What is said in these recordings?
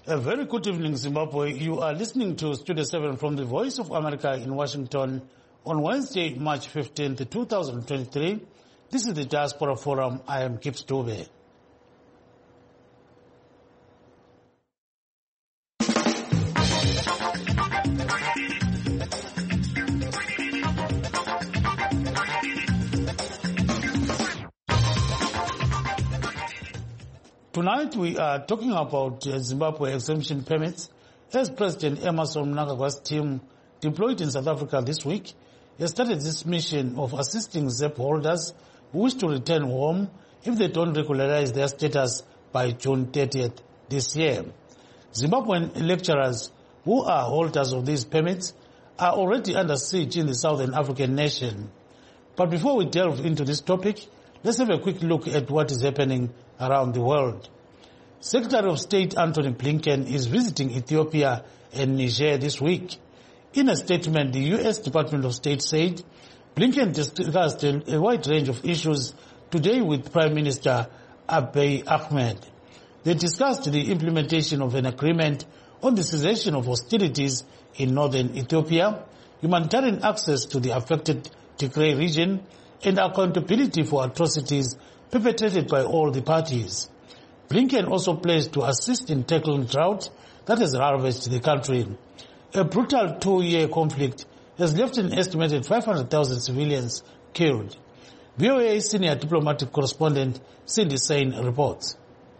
A very good evening, Zimbabwe. You are listening to Studio 7 from the Voice of America in Washington on Wednesday, March 15th, 2023. This is the Diaspora Forum. I am Gibbs Dube. Tonight we are talking about Zimbabwe exemption permits as President Emmerson Mnangagwa's team deployed in South Africa this week has started this mission of assisting ZEP holders who wish to return home if they don't regularize their status by June 30th this year. Zimbabwean lecturers who are holders of these permits are already under siege in the Southern African nation. But before we delve into this topic, let's have a quick look at what is happening around the world. Secretary of State Antony Blinken is visiting Ethiopia and Niger this week. In a statement, the U.S. Department of State said Blinken discussed a wide range of issues today with Prime Minister Abiy Ahmed. They discussed the implementation of an agreement on the cessation of hostilities in northern Ethiopia, humanitarian access to the affected Tigray region, and accountability for atrocities perpetrated by all the parties. Blinken also pledged to assist in tackling drought that has ravaged the country. A brutal 2-year conflict has left an estimated 500,000 civilians killed. VOA senior diplomatic correspondent Cindy Sain reports.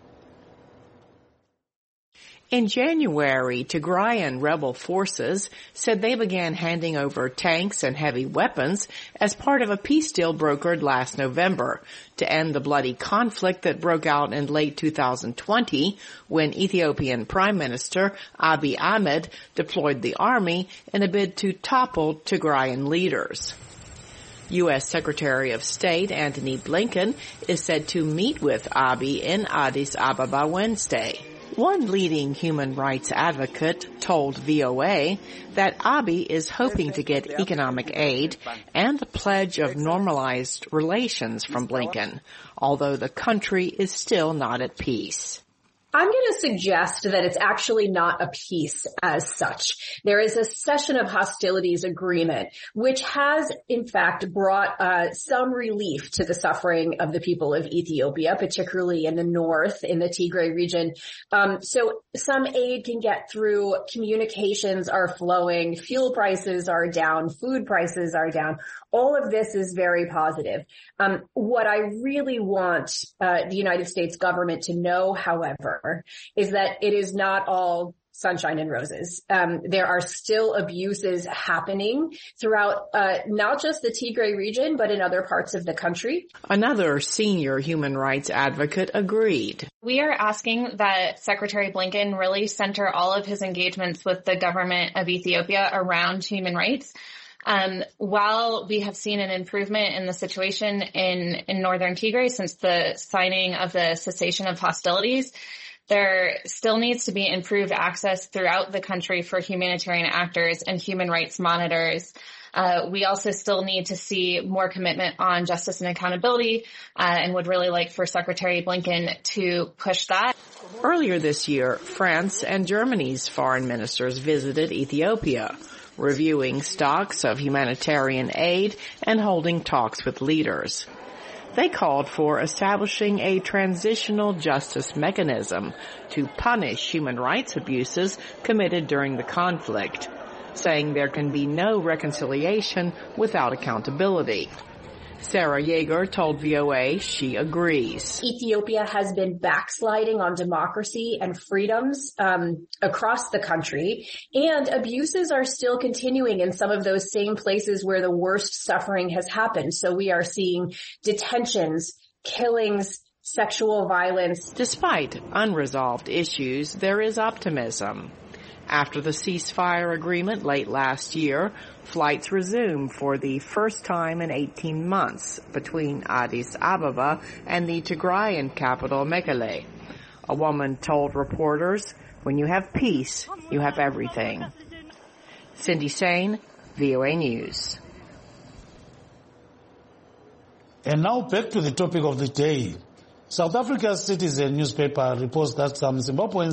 In January, Tigrayan rebel forces said they began handing over tanks and heavy weapons as part of a peace deal brokered last November to end the bloody conflict that broke out in late 2020 when Ethiopian Prime Minister Abiy Ahmed deployed the army in a bid to topple Tigrayan leaders. U.S. Secretary of State Antony Blinken is said to meet with Abiy in Addis Ababa Wednesday. One leading human rights advocate told VOA that Abiy is hoping to get economic aid and a pledge of normalized relations from Blinken, although the country is still not at peace. I'm going to suggest that it's actually not a peace as such. There is a cessation of hostilities agreement, which has, in fact, brought some relief to the suffering of the people of Ethiopia, particularly in the north, in the Tigray region. So some aid can get through, communications are flowing, fuel prices are down, food prices are down. All of this is very positive. What I really want the United States government to know, however, is that it is not all sunshine and roses. There are still abuses happening throughout not just the Tigray region, but in other parts of the country. Another senior human rights advocate agreed. We are asking that Secretary Blinken really center all of his engagements with the government of Ethiopia around human rights. While we have seen an improvement in the situation in northern Tigray since the signing of the cessation of hostilities, there still needs to be improved access throughout the country for humanitarian actors and human rights monitors. We also still need to see more commitment on justice and accountability, and would really like for Secretary Blinken to push that. Earlier this year, France and Germany's foreign ministers visited Ethiopia, reviewing stocks of humanitarian aid and holding talks with leaders. They called for establishing a transitional justice mechanism to punish human rights abuses committed during the conflict, saying there can be no reconciliation without accountability. Sarah Yeager told VOA she agrees. Ethiopia has been backsliding on democracy and freedoms across the country, and abuses are still continuing in some of those same places where the worst suffering has happened. So we are seeing detentions, killings, sexual violence. Despite unresolved issues, there is optimism. After the ceasefire agreement late last year, flights resumed for the first time in 18 months between Addis Ababa and the Tigrayan capital, Mekelle. A woman told reporters, "When you have peace, you have everything." Cindy Sain, VOA News. And now back to the topic of the day. South Africa's Citizen newspaper reports that some Zimbabweans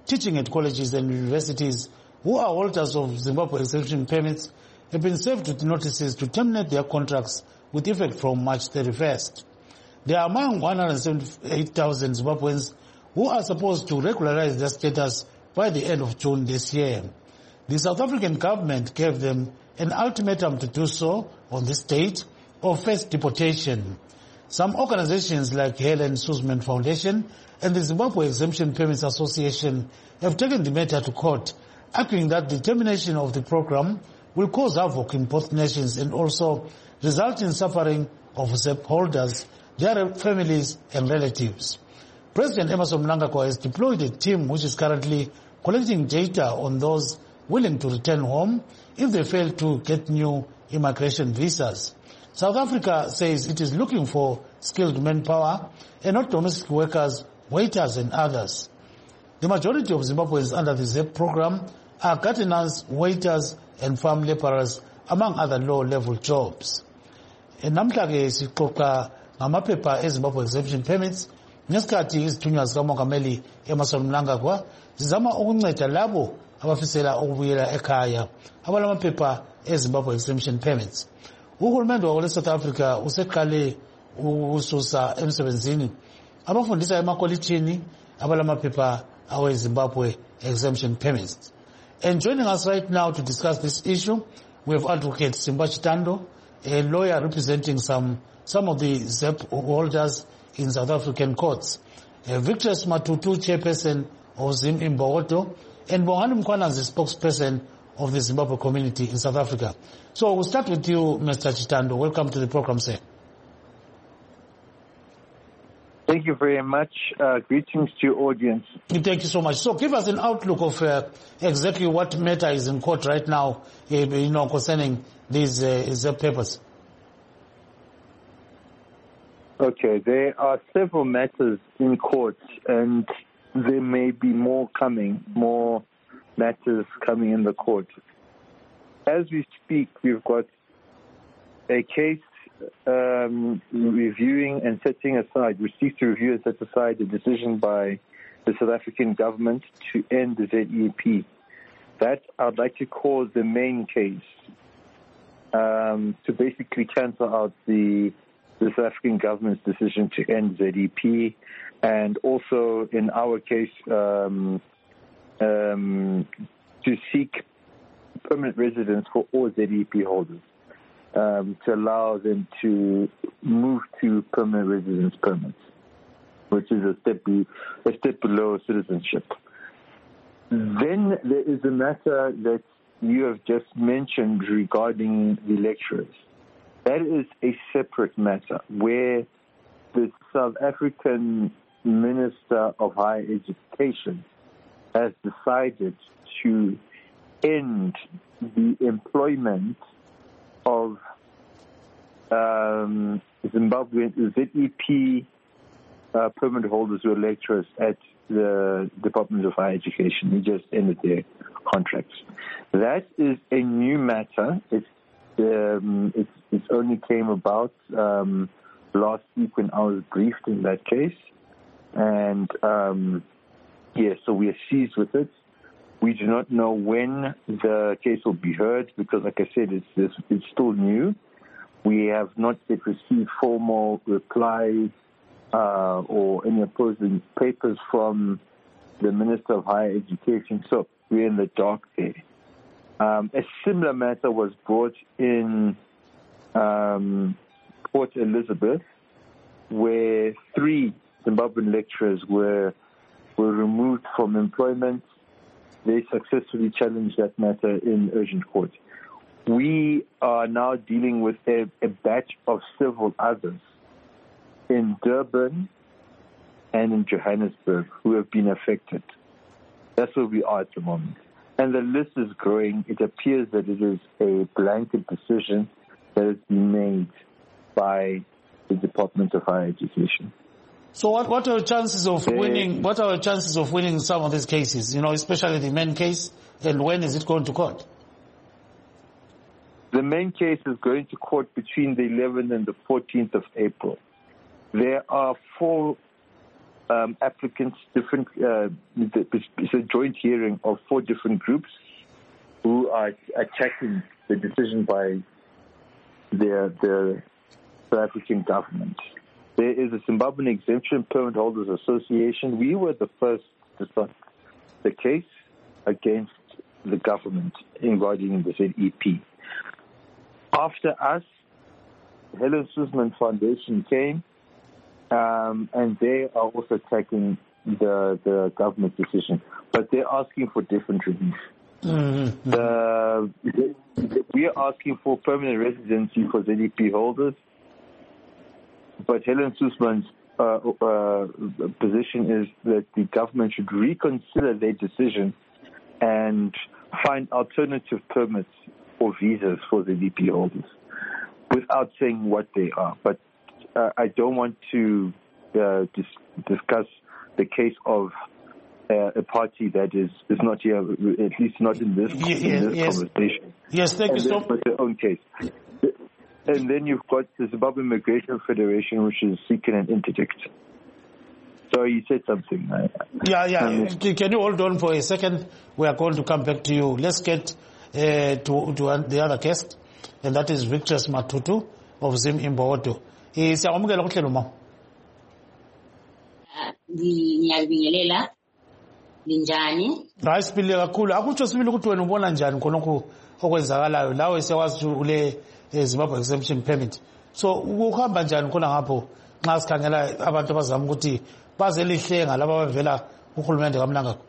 teaching at colleges and universities who are holders of Zimbabwe exemption permits have been served with notices to terminate their contracts with effect from March 31st. They are among 178,000 Zimbabweans who are supposed to regularize their status by the end of June this year. The South African government gave them an ultimatum to do so on this date or face deportation. Some organizations like Helen Suzman Foundation and the Zimbabwe Exemption Permits Association have taken the matter to court, arguing that the termination of the program will cause havoc in both nations and also result in suffering of ZEP holders, their families and relatives. President Emmerson Mnangagwa has deployed a team which is currently collecting data on those willing to return home if they fail to get new immigration visas. South Africa says it is looking for skilled manpower and not domestic workers, waiters and others. The majority of Zimbabweans under the ZEP program are gardeners, waiters and farm laborers, among other low-level jobs. Namhlanje sixoxa ngamaphepha eZimbabwe exemption permits ngesikhathi izithunywa zikamongameli Emmerson Mnangagwa zizama ukunceda labo abafisela ukubuyela ekhaya abalamaphepha eZimbabwe exemption permits. Uhulumende wa South Africa useqale ukususa emsebenzini abafundisa emakolitshini abalamaphepha aweZimbabwe exemption permits. And joining us right now to discuss this issue, we have Advocate Simba Chitando, a lawyer representing some of the ZEP holders in South African courts. Victor Matutu, chairperson of Zim Imbogoto, and Bongani Mkwana, the spokesperson of the Zimbabwe community in South Africa. So we'll start with you, Mr. Chitando. Welcome to the program, sir. Thank you very much. Greetings to your audience. Thank you so much. So give us an outlook of exactly what matter is in court right now, concerning these ZEP papers. Okay, there are several matters in court, and there may be more matters coming in the court. As we speak, we've got a case reviewing and setting aside, we seek to review and set aside a decision by the South African government to end the ZEP. That I'd like to call the main case, to basically cancel out the South African government's decision to end ZEP, and also in our case to seek permanent residence for all ZEP holders, to allow them to move to permanent residence permits, which is a step below citizenship. Then there is a matter that you have just mentioned regarding the lecturers. That is a separate matter where the South African Minister of Higher Education has decided to end the employment of Zimbabwean ZEP permanent holders who are lecturers at the Department of Higher Education. He just ended their contracts. That is a new matter. It only came about last week when I was briefed in that case, and so we are seized with it. We do not know when the case will be heard because, like I said, it's still new. We have not yet received formal replies or any opposing papers from the Minister of Higher Education, so we're in the dark there. A similar matter was brought in Port Elizabeth, where 3 Zimbabwean lecturers were removed from employment. They successfully challenged that matter in urgent court. We are now dealing with a batch of several others in Durban and in Johannesburg who have been affected. That's where we are at the moment. And the list is growing. It appears that it is a blanket decision that has been made by the Department of Higher Education. So what are the chances of winning? What are the chances of winning some of these cases? Especially the main case. And when is it going to court? The main case is going to court between the 11th and the 14th of April. There are 4 applicants, different. It's a joint hearing of 4 different groups who are attacking the decision by the South African government. There is a Zimbabwean Exemption Permit Holders Association. We were the first to start the case against the government regarding the ZEP. After us, the Helen Suzman Foundation came, and they are also attacking the government decision, but they're asking for different relief. Mm-hmm. We are asking for permanent residency for ZEP holders, but Helen Suzman's position is that the government should reconsider their decision and find alternative permits or visas for ZEP holders, without saying what they are. But I don't want to discuss the case of a party that is not here, at least not in this, conversation. Yes, thank you so much. With their own case. And then you've got the Zimbabwe Immigration Federation, which is seeking an interdict. So you said something. Can you hold on for a second? We are going to come back to you. Let's get to the other guest, and that is Victor Matutu of Zim Imbowodo. Siyamukela kuhlelo ma. Ngiyabingelela. Linjani? Hayi sibili kakhulu. Akutsho sibili ukuthi wena ubona njani khonokho okwenzakalayo lawe sewazi ule Zimbabwe Exemption Permit. So ukuhamba njani khona ngapho nxa sikhangela abantu abazama ukuthi bazelihlenga laba bavela uhulumende kaMnangagwa?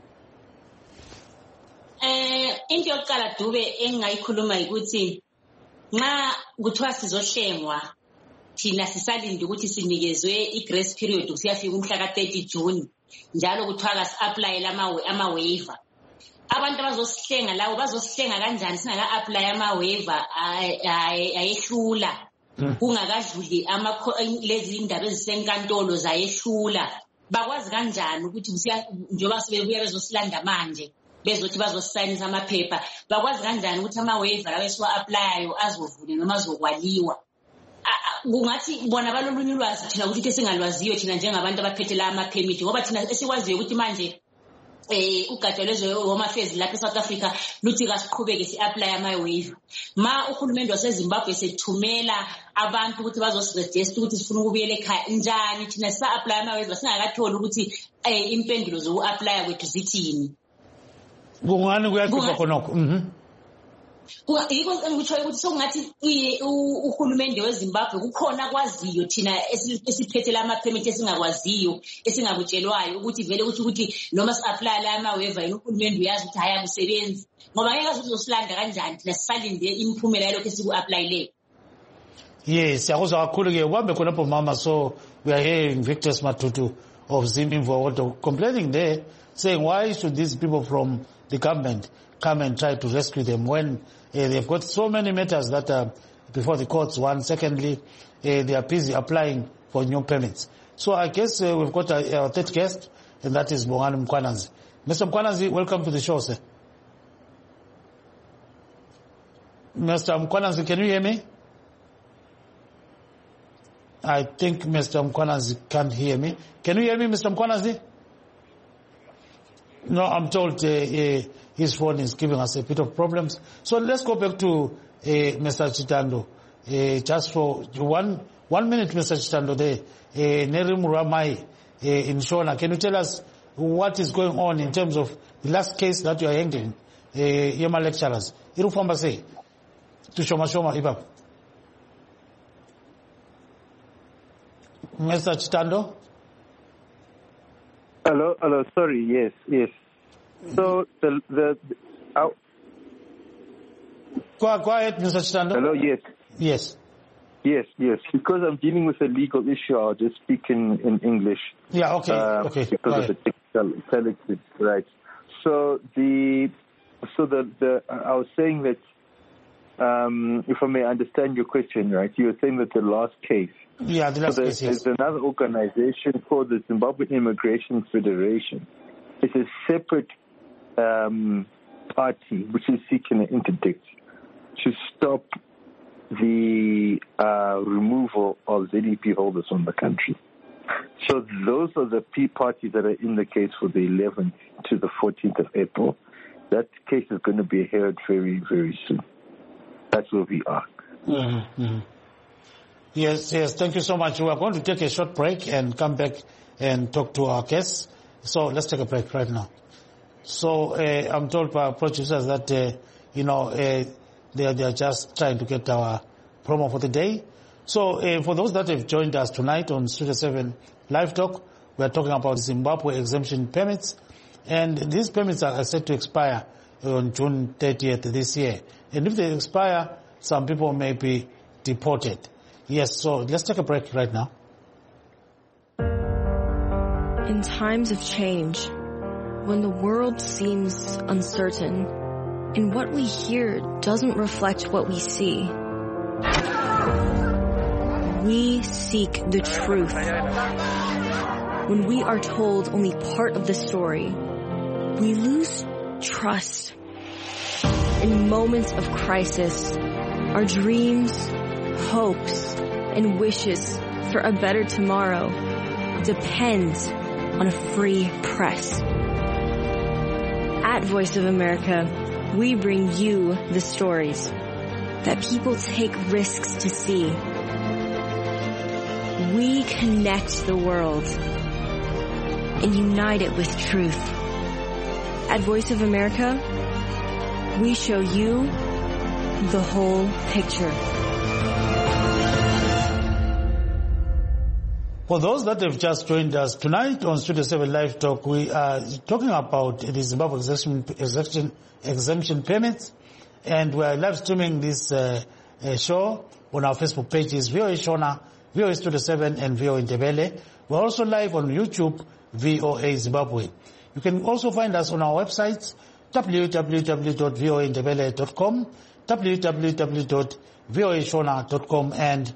Into yokuqala Dube engayikhuluma ukuthi nxa kuthiwa sizohlengwa thina sisalinde ukuthi sinikezwe i-grace period kusiyafika umhla ka-30 June njalo kuthiwa kasi-apply ama-waiver. Abantu abazosihlenga lawo bazosihlenga kanjani singaka-apply ama-waiver ayehlula kungakadluli lezi indaba ezisenkantolo zayehlula. Bakwazi kanjani ukuthi njengoba sebebuya bezosilanda manje bezothi bazosayinisa amaphepha, bakwazi kanjani ukuthi ama-waiver abesiwa-applyayo azovule noma azokwaliwa? Kungathi bona balolunye ulwazi thina ukuthi esingalwaziyo thina njengabantu abaphethe la ama-permit, ngoba thina esikwaziyo ukuthi manje ugatsha lweze-Home Affairs lapha eSouth Africa luthi kasiqhubeke si-apply ama-waiver. Ma uhulumende waseZimbabwe sethumela abantu ukuthi bazosiregister ukuthi sifuna ukubuyela ekhaya, njani thina sisa-apply ama-waiver singakatholi ukuthi impendulo zoku-applya kwethu zithini? Kungani kuyakhipha khonokho? Yiko engikutshoyo ukuthi sokungathi uhulumende weZimbabwe kukhona kwaziyo thina esiphethe la ma-permit esingakwaziyo esingakutshelwayo ukuthi vele ukuthi noma si-apply la ama-waiver yini uhulumende uyazi ukuthi hayi akusebenzi, ngoba ngeke azi ukuthi uzosilanda kanjani thina sisalinde imiphumela yalokho esiku-applyile. Yes, siyakuzwa kakhulu-ke ubambe khonapho mama. So we are hearing Victor Matutu of Zim Imbowodo complaining there, saying why should these people from the government come and try to rescue them when they've got so many matters that are before the courts. One, secondly, they are busy applying for new permits. So I guess we've got our third guest, and that is Bongani Mkhwanazi. Mr. Mkhwanazi, welcome to the show, sir. Mr. Mkhwanazi, can you hear me? I think Mr. Mkhwanazi can't hear me. Can you hear me, Mr. Mkhwanazi? No, I'm told his phone is giving us a bit of problems. So let's go back to Mr. Chitando. Just for one minute, Mr. Chitando, there. Nerim Ramai in Shona. Can you tell us what is going on in terms of the last case that you are handling? Yema lecturers. Irufamba say to Shoma Ibab. Mr. Chitando? Hello, sorry, yes. So the Go ahead, Mr. Chitando. Hello, yes. Yes, because I'm dealing with a legal issue, I'll just speak in English. Yeah, okay. Because of the technical, right. So I was saying that, if I may understand your question, right, you were saying that the last case. Yeah, the last case, yes. There's another organization called the Zimbabwe Immigration Federation. It's a separate party which is seeking an interdict to stop the removal of ZEP holders from the country. So those are the parties that are in the case for the 11th to the 14th of April. That case is going to be heard very, very soon. That's where we are. Mm-hmm. Yes. Thank you so much. We are going to take a short break and come back and talk to our guests. So let's take a break right now. So I'm told by our producers that, they are just trying to get our promo for the day. So for those that have joined us tonight on Studio 7 Live Talk, we are talking about Zimbabwe exemption permits. And these permits are set to expire on June 30th this year. And if they expire, some people may be deported. Yes, so let's take a break right now. In times of change, when the world seems uncertain, and what we hear doesn't reflect what we see, we seek the truth. When we are told only part of the story, we lose trust. In moments of crisis, our dreams, hopes, and wishes for a better tomorrow depend on a free press. At Voice of America, we bring you the stories that people take risks to see. We connect the world and unite it with truth. At Voice of America, we show you the whole picture. For those that have just joined us tonight on Studio 7 Live Talk, we are talking about the Zimbabwe exemption permits, and we are live streaming this show on our Facebook pages, VOA Shona, VOA Studio 7, and VOA Ndebele. We're also live on YouTube, VOA Zimbabwe. You can also find us on our websites, www.voandebele.com, www.voashona.com, and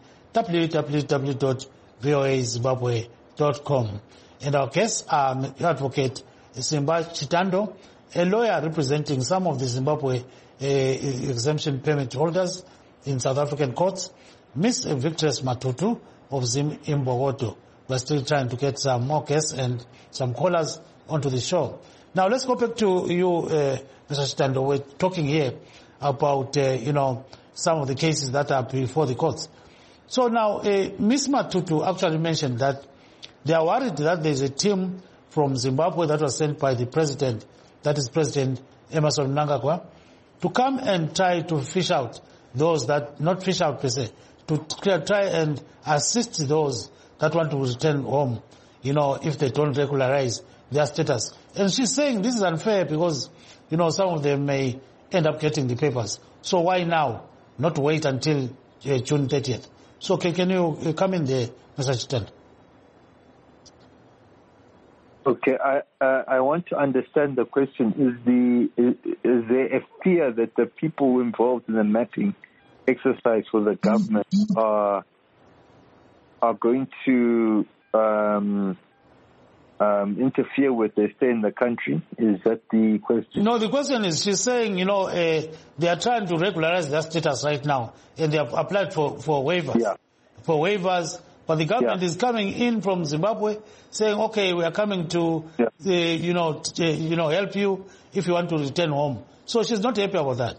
www.voazimbabwe.com. And our guests are Advocate Simba Chitando, a lawyer representing some of the Zimbabwe exemption permit holders in South African courts, Miss Victress Matutu of Zim Imbogoto. We're still trying to get some more guests and some callers onto the show. Now let's go back to you, Mr. Chitando. We're talking here about, some of the cases that are before the courts. So now, Ms. Matutu actually mentioned that they are worried that there's a team from Zimbabwe that was sent by the president, that is President Emmerson Mnangagwa, to come and try to fish out those that, not fish out per se, to try and assist those that want to return home, if they don't regularize their status. And she's saying this is unfair because, some of them may end up getting the papers. So why now? Not wait until June 30th. So can you come in there, Mr. Chitando? Okay, I want to understand the question. Is there a fear that the people involved in the mapping exercise for the government are going to interfere with their stay in the country? Is that the question? No, the question is, she's saying, they are trying to regularize their status right now, and they have applied for waivers. Yeah. For waivers, but the government is coming in from Zimbabwe saying, okay, we are coming to, help you if you want to return home. So she's not happy about that.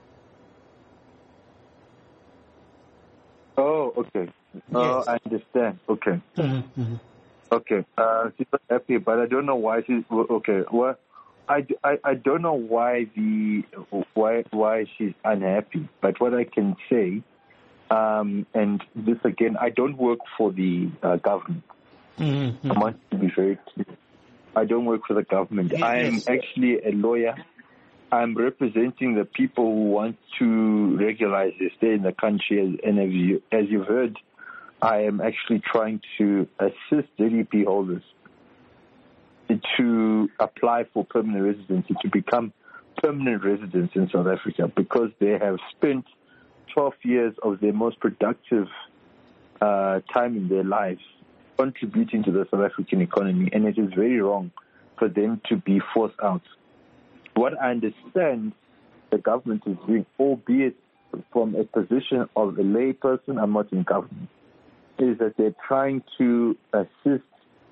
Oh, okay. Oh, yes. I understand. Okay. Mm-hmm. Okay. She's not happy, but I don't know why she's okay. Well, I don't know why she's unhappy. But what I can say, and this again, I don't work for the government. Mm-hmm. I want to be very clear. I don't work for the government. Yes. I am actually a lawyer. I'm representing the people who want to regularize their stay in the country, and as you've heard, I am actually trying to assist ZEP holders to apply for permanent residency, to become permanent residents in South Africa, because they have spent 12 years of their most productive time in their lives contributing to the South African economy, and it is very wrong for them to be forced out. What I understand the government is doing, albeit from a position of a lay person, I'm not in government, is that they're trying to assist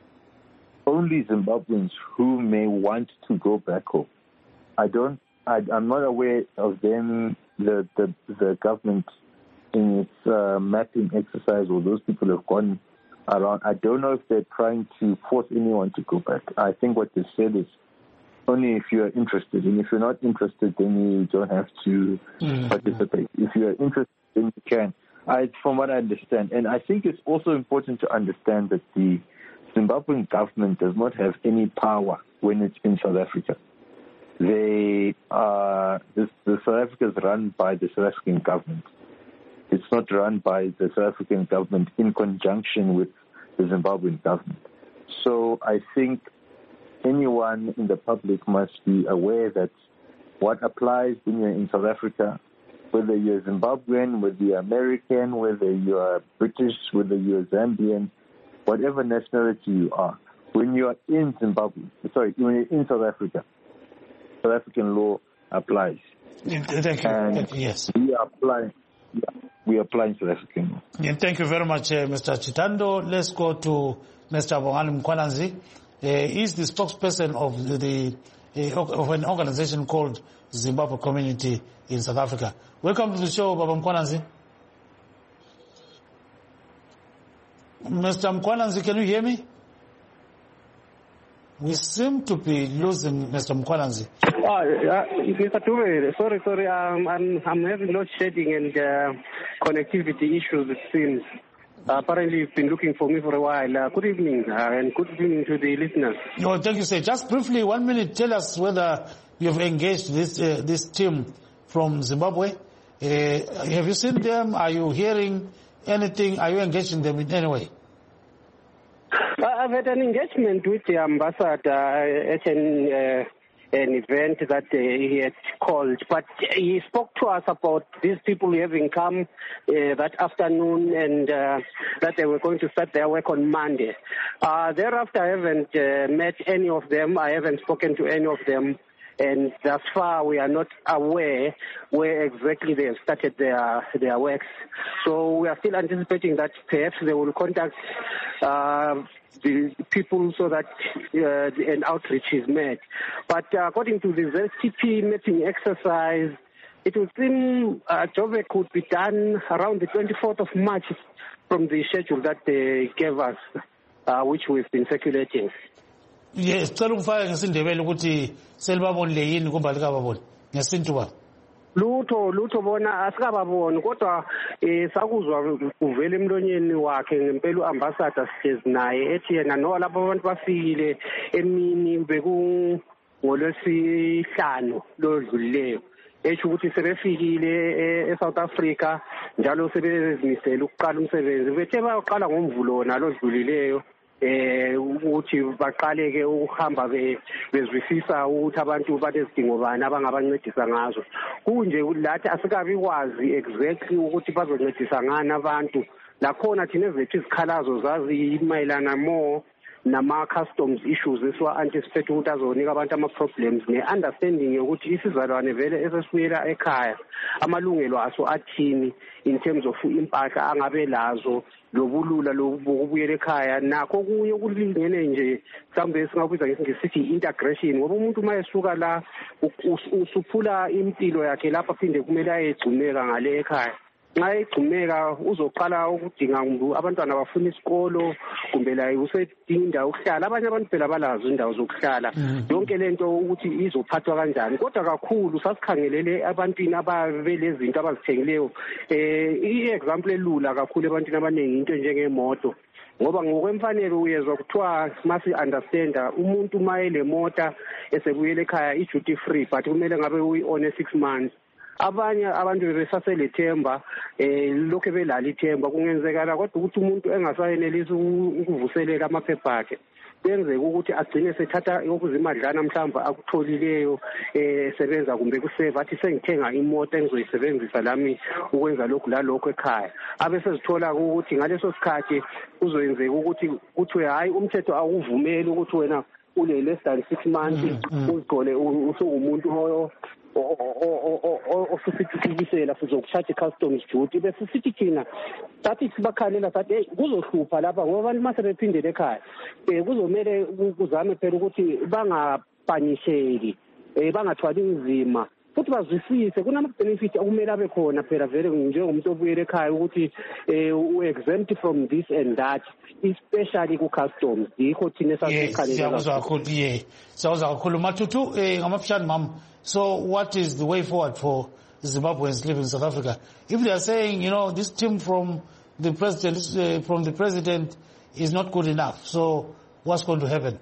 only Zimbabweans who may want to go back home. I'm not aware of them, the government in its mapping exercise, or those people have gone around. I don't know if they're trying to force anyone to go back. I think what they said is only if you're interested, and if you're not interested, then you don't have to participate. If you're interested, then you can. From what I understand, and I think it's also important to understand that the Zimbabwean government does not have any power when it's in South Africa. The South Africa is run by the South African government. It's not run by the South African government in conjunction with the Zimbabwean government. So I think anyone in the public must be aware that what applies when you're in South Africa, whether you're Zimbabwean, whether you're American, whether you're British, whether you're Zambian, whatever nationality you are, when you are in when you're in South Africa, South African law applies. Thank you. And yes. We apply South African law. Yeah, thank you very much, Mr. Chitando. Let's go to Mr. Bongani Mkhwananzi. He's the spokesperson of an organization called Zimbabwe Community in South Africa. Welcome to the show, Baba Mkhwananzi. Mr. Mkhwananzi, can you hear me? We seem to be losing Mr. Mkhwananzi. Mr. Dube, sorry, I'm having load shedding and connectivity issues, it seems. Apparently, you've been looking for me for a while. Good evening, and good evening to the listeners. Oh, thank you, sir. Just briefly, 1 minute, tell us whether you've engaged this team from Zimbabwe. Have you seen them? Are you hearing anything? Are you engaging them in any way? I've had an engagement with the ambassador at an event that he had called, but he spoke to us about these people having come that afternoon and that they were going to start their work on Monday. Thereafter, I haven't met any of them. I haven't spoken to any of them. And thus far, we are not aware where exactly they have started their works. So we are still anticipating that perhaps they will contact the people so that an outreach is made. But according to the ZTP mapping exercise, it would seem Joburg could be done around the 24th of March from the schedule that they gave us, which we've been circulating. Yes, cela ukufaka ngesindebele ukuthi selibabonile yini kumbe alikababoni ngesintu ba. Lutho bona asikababoni kodwa sakuzwa kuvela emlonyeni wakhe ngempela uambassador sihlezi naye ethi yena no lapho abantu bafikile emini beku ngolwesihlanu lodlulileyo esho ukuthi sebefikile eSouth Africa njalo sebezimisela ukuqala umsebenzi bethe bayaqala ngomvulo nalodlulileyo ukuthi baqale ke ukuhamba bezwisisa ukuthi abantu banezidingo bani abangabancedisa ngazo kunje lathi asikabi kwazi exactly ukuthi bazoncedisa ngani abantu lakhona thina zethu izikhalazo zazi mayelana more nama-customs issues esiwa-anticipate ukuthi azonika abantu ama-problems ne-understanding yokuthi isizalwane vele esesibuyela ekhaya amalungelo aso athini in terms of impahla angabe lazo lobulula lokubuyela ekhaya nakho kuye okulingene nje mhlawumbe esingakubiza ngesithi i-integration ngoba umuntu uma esuka la usuphula impilo yakhe lapha aphinde kumele ayegcineka ngale ekhaya nxa egcineka uzoqala ukudinga abantwana bafuna isikolo kumbe la usedinga indawo yokuhlala abanye abantu phela balazo indawo zokuhlala yonke lento ukuthi izophathwa kanjani kodwa kakhulu sasikhangelele abantwini ababelezinto abazithengileyo i-example elula kakhulu ebantwini abaningi into njengemoto ngoba ngokwemfanelo uyezwa kuthiwa masi-understanda umuntu uma elemota esebuyela ekhaya i-duty free but kumele ngabe uyi-one 6 months abanye abantu bebesaselethemba lokho belala ithemba kungenzekala kodwa ukuthi umuntu engasayenelisi ukuvuselela amaphepha akhe kuyenzeka ukuthi agcine sethatha okuzimadlana mhlawumbe akutholileyo sebenza kumbe kuseva athi sengithenga imoto engizoyisebenzisa lami ukwenza lokhu lalokho ekhaya abesezithola ukuthi ngaleso sikhathi kuzoyenzeka ukuthi kuthiwe hayi umthetho awuvumeli ukuthi wena ule less than 6 months uzigcole usuwumuntu ofisithisela sizokucharge i-customs duty bese sithi thina sathi sibakhalela sathi kuzohlupha lapha ngoba abantu mase bephindele ekhaya kuzomele kuzame phela ukuthi bangapanisheki bangathwali nzima futhi bazwisise kunama-benefit okumele abe khona phela vele njengomuntu obuyele ekhaya ukuthi u-exempt from this and that, especially ku-customs. Yikho thina siyakuzwa kakhulu Matutu ngamafishane mama. So what is the way forward for Zimbabweans living in South Africa? If they are saying, this team from the president is not good enough, so what's going to happen?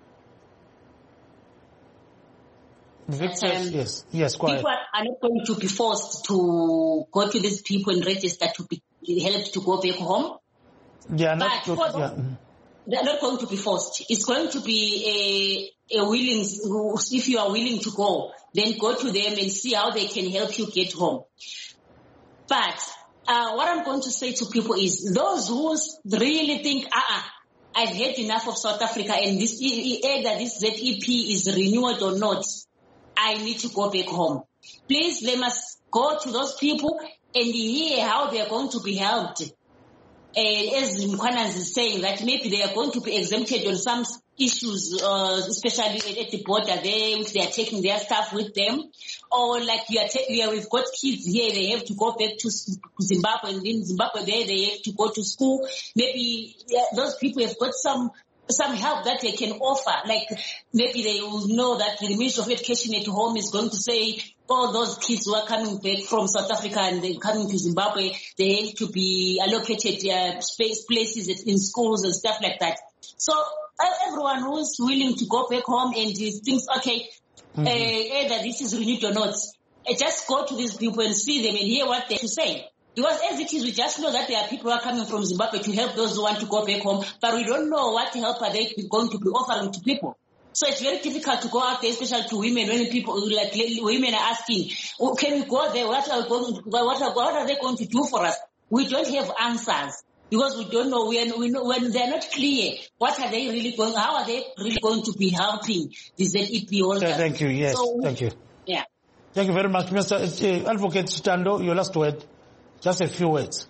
Victor, yes, go ahead. People are not going to be forced to go to these people and register to be helped to go back home. They're not going to be forced. It's going to be a willing, if you are willing to go, then go to them and see how they can help you get home. But what I'm going to say to people is those who really think, I've had enough of South Africa and this either this ZEP is renewed or not, I need to go back home. Please, let us go to those people and hear how they are going to be helped. As Mkwananzi is saying, that maybe they are going to be exempted on some issues, especially at the border there, which they are taking their stuff with them. Or like we've got kids here, they have to go back to Zimbabwe, and in Zimbabwe there, they have to go to school. Maybe those people have got some help that they can offer. Like maybe they will know that the Ministry of Education at home is going to say, those kids who are coming back from South Africa and they're coming to Zimbabwe, they have to be allocated places in schools and stuff like that. So everyone who's willing to go back home and thinks, okay, either this is renewed or not, just go to these people and see them and hear what they have to say. Because as it is, we just know that there are people who are coming from Zimbabwe to help those who want to go back home, but we don't know what help are they going to be offering to people. So it's very difficult to go out there, especially to women, when people, like women are asking, can we go there? What are they going to do for us? We don't have answers because we don't know when they're not clear. What are they really going? How are they really going to be helping the ZEP holders? Thank you. Yes, thank you. Yeah. Thank you very much, Mr. Advocate Chitando. Your last word, just a few words.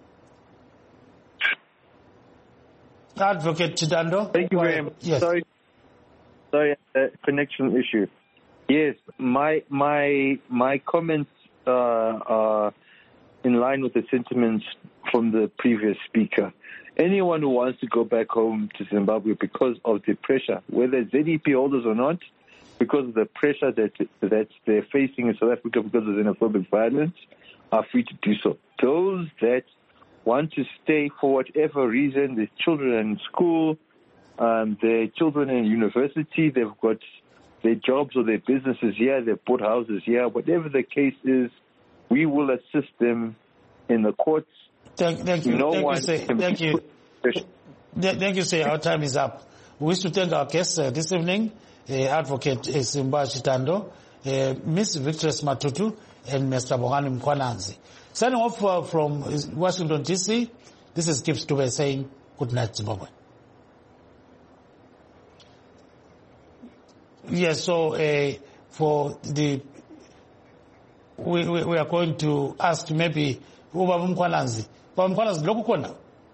Advocate Chitando. Thank you very much. Yes. Sorry, connection issue. Yes, my comments are in line with the sentiments from the previous speaker. Anyone who wants to go back home to Zimbabwe because of the pressure, whether ZEP holders or not, because of the pressure that they're facing in South Africa because of xenophobic violence, are free to do so. Those that want to stay for whatever reason, their children in school, their children in university, they've got their jobs or their businesses here, they've bought houses here, whatever the case is, we will assist them in the courts. Thank you. Thank you. Thank you, sir. Our time is up. We wish to thank our guests this evening, Advocate Simba Chitando, Ms. Victress Matutu, and Mr. Bongani Mkwananzi. Signing off from Washington, D.C., this is Gibbs Dube saying good night, Zimbabwe. Yes, so for the we are going to ask maybe Ubaba Mkwananzi. Baba Mkwananzi loku kona?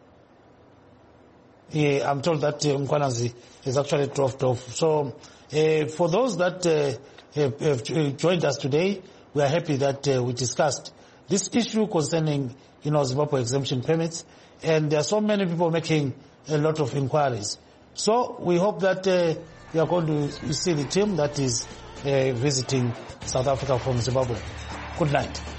Yeah, I'm told that Mkwananzi is actually dropped off. So for those that have joined us today, we are happy that we discussed this issue concerning, Zimbabwe exemption permits, and there are so many people making a lot of inquiries. So we hope that we are going to see the team that is visiting South Africa from Zimbabwe. Good night.